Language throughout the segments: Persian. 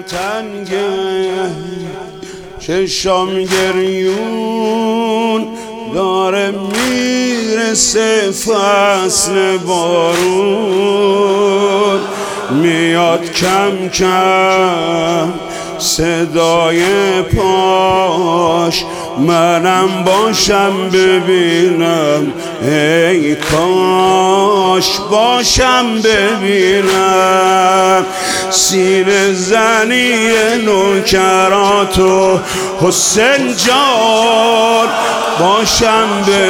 تنگه چشام گریون داره میرسه فصل بارون میاد کم کم صدای پاش منم باشم ببینم ای کاش باشم ببینم سینه زنی نوکراتو حسین جان باشم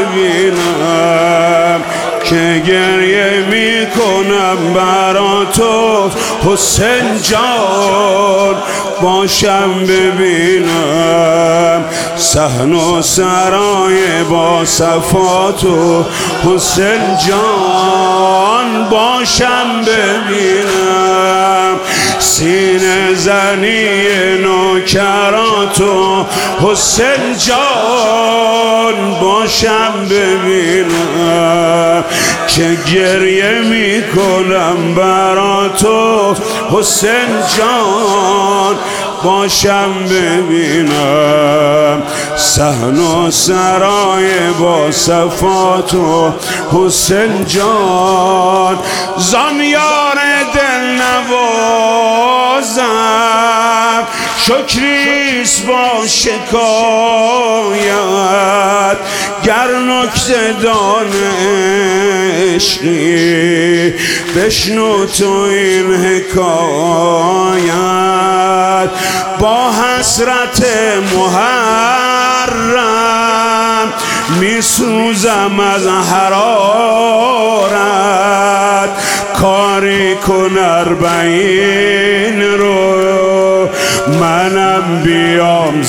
ببینم که گریه میکنم برا تو حسین جان باشم ببینم صحن و سرای با صفاتو حسین جان باشم ببینم سینه زنی نوکراتو حسین جان باشم ببینم که گریه میکنم برا تو حسین جان باشم ببینم صحن و سرای با صفاتو حسین جان زان یار دل نوازم شکریست با شکایت گر نکته دانشی بشنو تو این حکایت با حسرت محرم میسوزم از حرارت کاری کن 40 رو منم بیام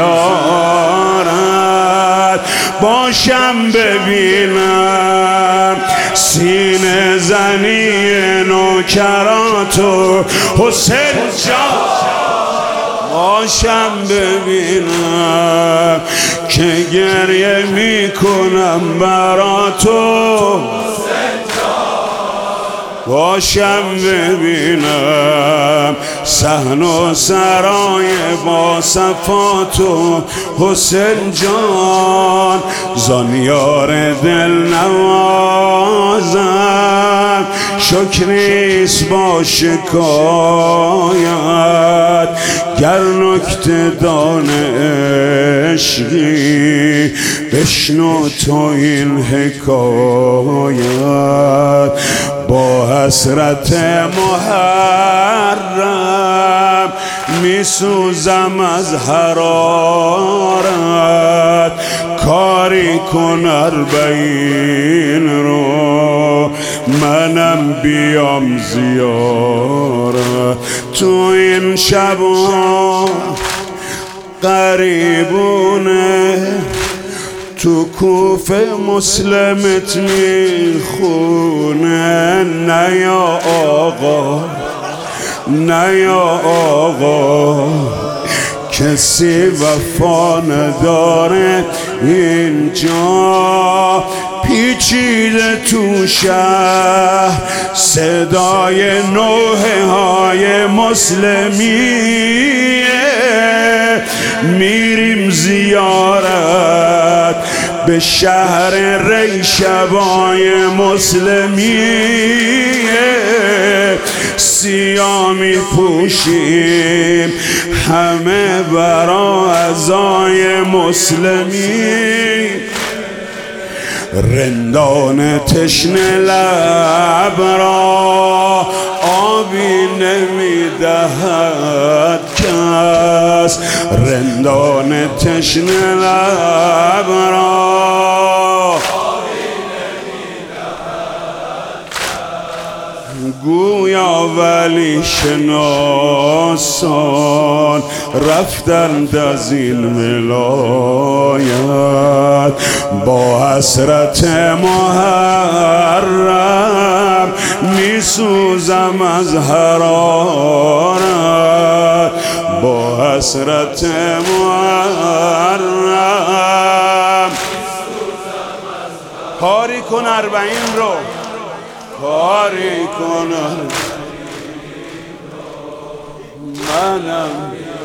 زیارت باشم ببینم سینه زنی نوکراتو حسین جان باشم ببینم که گریه میکنم برا تو باشم ببینم صحن و سرای با صفاتو حسین جان زان یار دل نوازم شکریست با شکایت گر نکته دانشی بشنو تو این حکایت با حسرت محرم میسوزم از حرارت کاری کن 40 رو منم بیام زیارت تو این شبا غریبونه تو کوفه مسلمت میخونه نه یا آقا نه یا آقا کسی وفا نداره اینجا پیچیده تو شهر صدای نوحه های مسلمیه میریم زیارت به شهر ری شبای مسلمیه سیاه می پوشیم همه برا عزای مسلمی رندان تشنه لب را آبی نمیدهد کس رندان تشنه لب را گویا ولی شناسان رفتند از این ملایت با حسرت محرم میسوزم از حرارت با حسرت محرم کاری کن 40 رو کاری کن منم